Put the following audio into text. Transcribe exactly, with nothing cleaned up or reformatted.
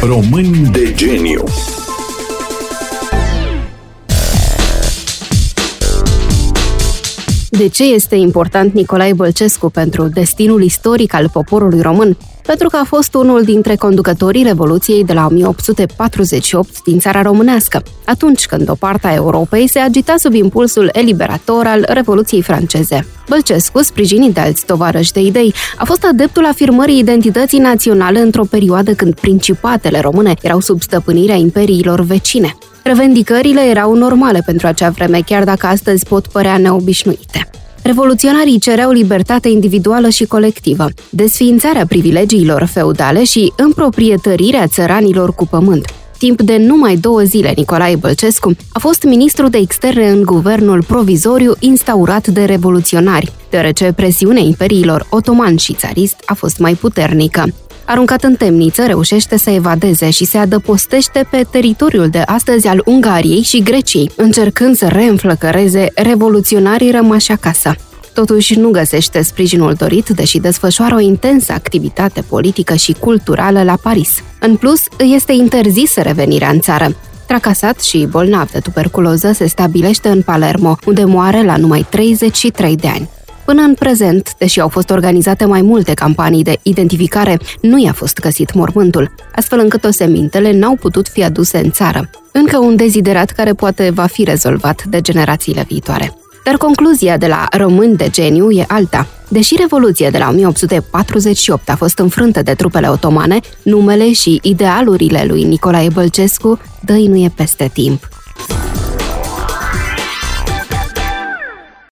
Români de geniu. De ce este important Nicolae Bălcescu pentru destinul istoric al poporului român? Pentru că a fost unul dintre conducătorii Revoluției de la o mie opt sute patruzeci și opt din țara românească, atunci când o parte a Europei se agita sub impulsul eliberator al Revoluției franceze. Bălcescu, sprijinit de alți tovarăși de idei, a fost adeptul afirmării identității naționale într-o perioadă când principatele române erau sub stăpânirea imperiilor vecine. Revendicările erau normale pentru acea vreme, chiar dacă astăzi pot părea neobișnuite. Revoluționarii cereau libertate individuală și colectivă, desființarea privilegiilor feudale și împroprietărirea țăranilor cu pământ. Timp de numai două zile, Nicolae Bălcescu a fost ministru de externe în guvernul provizoriu instaurat de revoluționari, deoarece presiunea imperiilor otoman și țarist a fost mai puternică. Aruncat în temniță, reușește să evadeze și se adăpostește pe teritoriul de astăzi al Ungariei și Greciei, încercând să reînflăcăreze revoluționarii rămași acasă. Totuși, nu găsește sprijinul dorit, deși desfășoară o intensă activitate politică și culturală la Paris. În plus, îi este interzisă revenirea în țară. Tracasat și bolnav de tuberculoză, se stabilește în Palermo, unde moare la numai treizeci și trei de ani. Până în prezent, deși au fost organizate mai multe campanii de identificare, nu i-a fost găsit mormântul, astfel încât osemintele n-au putut fi aduse în țară. Încă un deziderat care poate va fi rezolvat de generațiile viitoare. Dar concluzia de la Români de geniu e alta. Deși Revoluția de la o mie opt sute patruzeci și opt a fost înfrântă de trupele otomane, numele și idealurile lui Nicolae Bălcescu dăinuie peste timp.